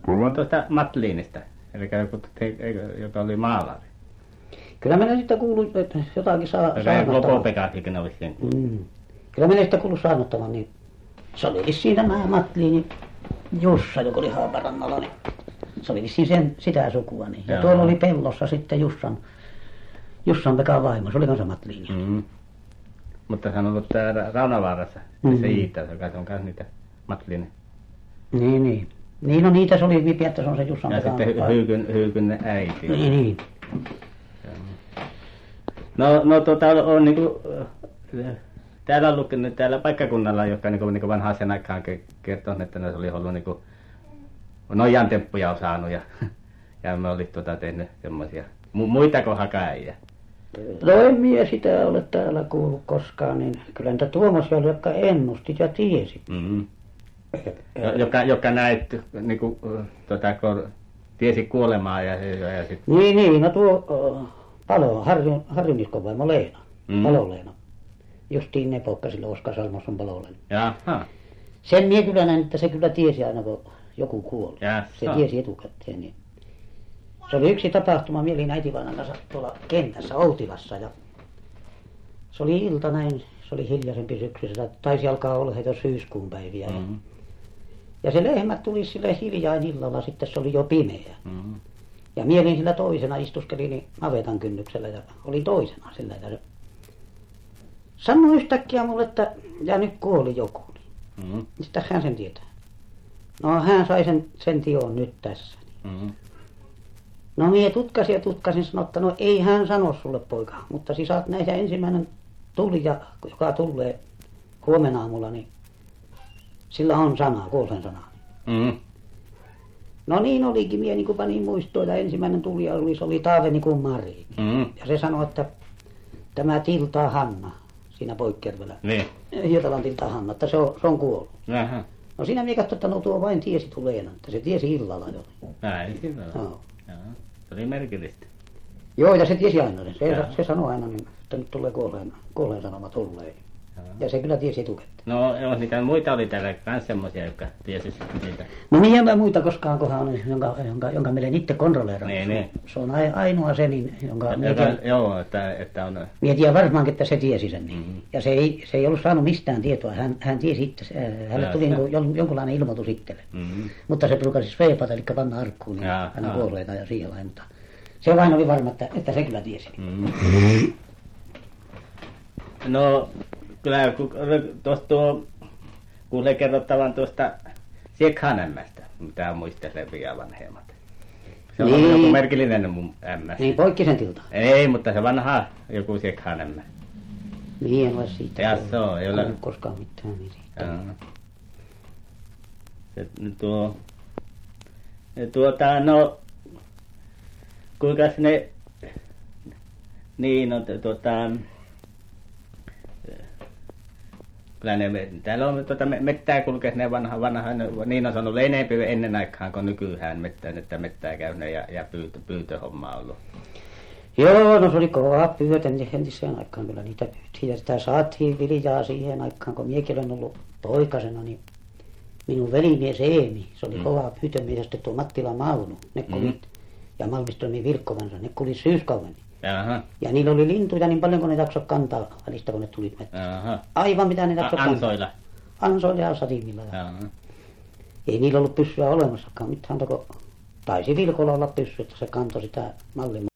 Puhun tuosta Matliinista, eli joka oli maalari. Kyllä minä sitten kuulin, että jotakin Lopo-Pekasikin olisi sen kuullut. Kyllä minä sitten kuullut saanottavan, niin se oli vissiin tämä Matliini Jussa, joka oli Haaparannalla, niin se oli vissiin sitä sukua. Niin. Ja tuolla oli pellossa sitten Jussan Pekan vaimo, se oli kanssa Matliini. Mutta hän on ollut täällä Raunavaarassa, se Iita, joka on kanssa niitä Matliini. Niin. Niin, no niitä se oli vipi, että se on se Jussan ja Pekan. Ja sitten Hyykyn äiti. Niin. No on niinku täällä on lukenut täällä paikkakunnalla, jotka niinku vanhaan sen aikaan kertoo, että ne oli ollut niinku noijan temppuja osannut ja me oli tehnyt semmoisia. Muitako hakäjiä? No en minä sitä ole täällä kuullut koskaan, niin kyllä niitä tuommoisia oli, jotka ennustit ja tiesi. Jotka näit niinku tiesi kuolemaa ja sit. Niin, no tuo Harjun Iskon vaimo Leena, Palo-Leena. Justiin ne poikka silloin Oskar Salmosson Palo-Leena. Jaha. Sen minä kyllä näin, että se kyllä tiesi aina, kun joku kuoli. Se tiesi etukäteen. Niin. Se oli yksi tapahtuma, minä olin äitivainajan kanssa tuolla kentässä Outilassa ja se oli ilta näin, se oli hiljaisempi syksyssä, taisi alkaa olla jo syyskuun päiviä. Ja se lehmät tuli sille hiljain illalla, sitten se oli jo pimeä. Ja minä olin sillä toisena, istuskelin navetan kynnyksellä ja olin toisena sillä. Ja se sanoi yhtäkkiä mulle, että ja nyt kuoli joku. Mistä hän sen tietää? No hän sai sen tiedon nyt tässä. No minä tutkasin, sanoin, että no ei hän sano sulle poika, mutta si saat näitä ensimmäinen tulija, joka tulee huomenna aamulla, niin sillä on sana, kuolleen sana. No niin olikin, minä niin kuin panin muistoon, ja ensimmäinen tulija oli Taaveni kuin Mari. Ja se sanoi, että tämä Tilta Hanna, siinä Poikkervelä, Hietalan Tilta Hanna, että se on kuollut. Jaha. No siinä minä katsoin, että no tuo vain tiesi tuleena, että se tiesi illalla jo. Näin kyllä. Se oli merkillistä. Joo, ja se tiesi aina. Se sanoi aina, niin, että nyt tulee kuolleen sanoma tulee. Ja se kyllä tiesi etukäteen. No niitä muita oli täällä kans semmoisia, jotka tiesi niitä. No niin, en muuta koskaan kohan on, jonka meille itse kontrolleeraan. Niin. Se on ainoa se, niin, jonka joo, että on. Mietin varmaankin, että se tiesi sen. Niin. Ja se ei ollut saanut mistään tietoa. Hän tiesi itse. Hänelle tuli jonkunlainen ilmoitus itselle. Mutta se pruukasi sveipata, eli panna arkkuun niin aina kuolleita ja siihen lain. Mutta se vain oli varma, että se kyllä tiesi. No kyllä kuulee kerrottavan tuosta Siekhanämmästä, mitä muistelee vielä vanhemmat. Se on joku merkillinen mun ämmäs. Niin, Poikkisen Tilta. Ei, mutta se vanha joku Siekhanämmä. Niin, en ole siitä. Ja se on, ei ole koskaan mitään niin siitä. No kuinkas ne niin no kyllä ne täällä on mettää kulkeet ne vanha niin on sanonut enempi ennen aikaan kuin nykyään mettään, että mettää käynyt ja pyytöhomma ollut. Joo, no se oli kova pyytö entiseen aikaan kyllä niitä pyytiin ja sitä saatiin viljaa siihen aikaan, kun minäkin olen ollut poikasena, niin minun velimies Eemi, se oli kova pyytömies ja sitten tuo Mattila Mauno, ne kulit ja Malmiströmin Vilkkovansa, ne kulit syyskauden. Ja niillä oli lintuja niin paljon, kun ne jaksoi kantaa välistä, kun ne tulit metsästä. Aivan mitä ne jaksoi kantaa. Ansoilla ja satimilla. Ei niillä ollut pyssyä olemassakaan mitään, kun taisi Vilkolla olla pyssy, että se kantoi sitä mallin